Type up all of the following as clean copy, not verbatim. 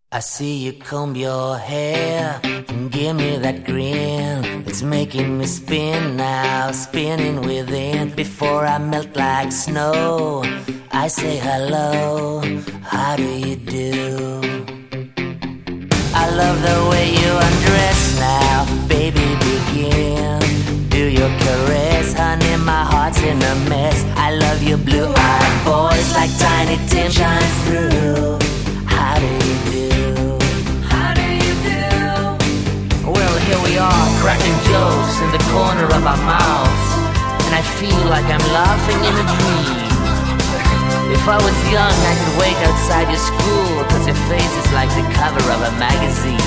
I see you comb your hair and give me that grin. It's making me spin now, spinning within. Before I melt like snow, I say hello, how do you do? I love the way you undress now, baby begin. Do your caress, honey, my heart's in a mess. I love your blue-eyed voice like Tiny Tim shines through. How do you do? How do you do? Well, here we are, cracking jokes in the corner of our mouths, and I feel like I'm laughing in a dream. If I was young, I could wait outside your school, 'cause your face is like the cover of a magazine.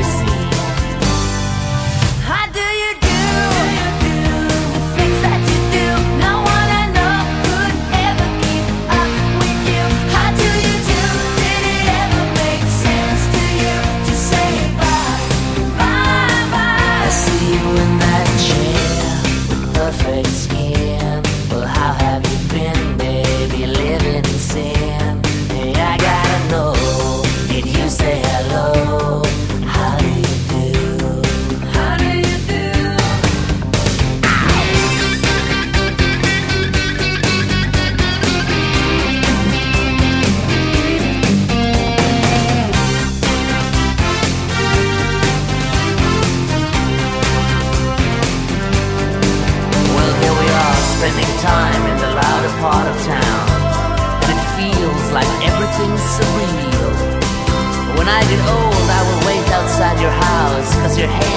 How do you do? The things that you do, no one I know could ever keep up with you. How do you do? Did it ever make sense to you to say bye, bye, bye? I see you in that chair with perfect skin. Well, how have you been, baby, living in sin? Hey, I gotta know, did you say hello? How do you do? How do you do? Well, here we are, spending time in the louder part of town, and it feels like everything's surreal. When I get old, I will wait outside your house, 'cause your hair